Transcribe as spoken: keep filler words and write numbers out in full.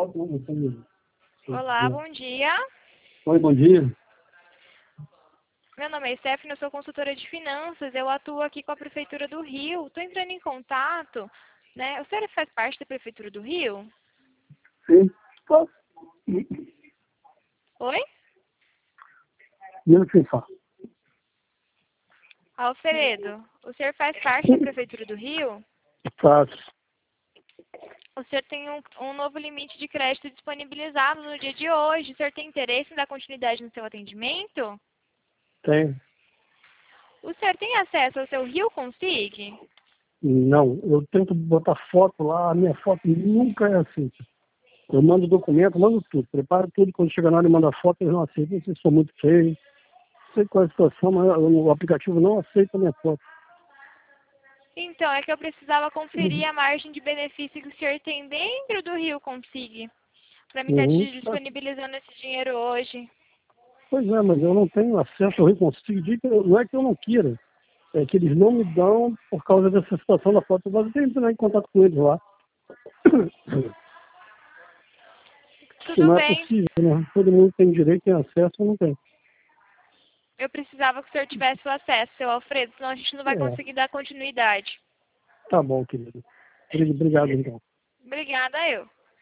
Olá, bom dia. Oi, bom dia. Meu nome é Stephanie, eu sou consultora de finanças, eu atuo aqui com a Prefeitura do Rio. Estou entrando em contato, né? O senhor faz parte da Prefeitura do Rio? Sim. Oi? Não sei só. Alfredo, o senhor faz parte da Prefeitura do Rio? Faço. O senhor tem um, um novo limite de crédito disponibilizado no dia de hoje. O senhor tem interesse em dar continuidade no seu atendimento? Tem. O senhor tem acesso ao seu Rio Consig? Não, eu tento botar foto lá, a minha foto nunca é aceita. Eu mando documento, mando tudo, preparo tudo, quando chega na hora de mandar foto, eles não aceitam, vocês são muito feios. Não sei qual é a situação, mas o aplicativo não aceita a minha foto. Então, é que eu precisava conferir a margem de benefício que o senhor tem dentro do Rio Consig, para me estar Uhum. te disponibilizando esse dinheiro hoje. Pois é, mas eu não tenho acesso ao Reconsigo. Não é que eu não queira, é que eles não me dão por causa dessa situação da foto. Mas eu tenho que entrar em contato com eles lá. Que Tudo não é bem. possível, né? Todo mundo tem direito, tem acesso, eu não tenho. Eu precisava que o senhor tivesse o acesso, seu Alfredo, senão a gente não vai É, conseguir dar continuidade. tá bom, querido. Obrigado, então. Obrigada, eu.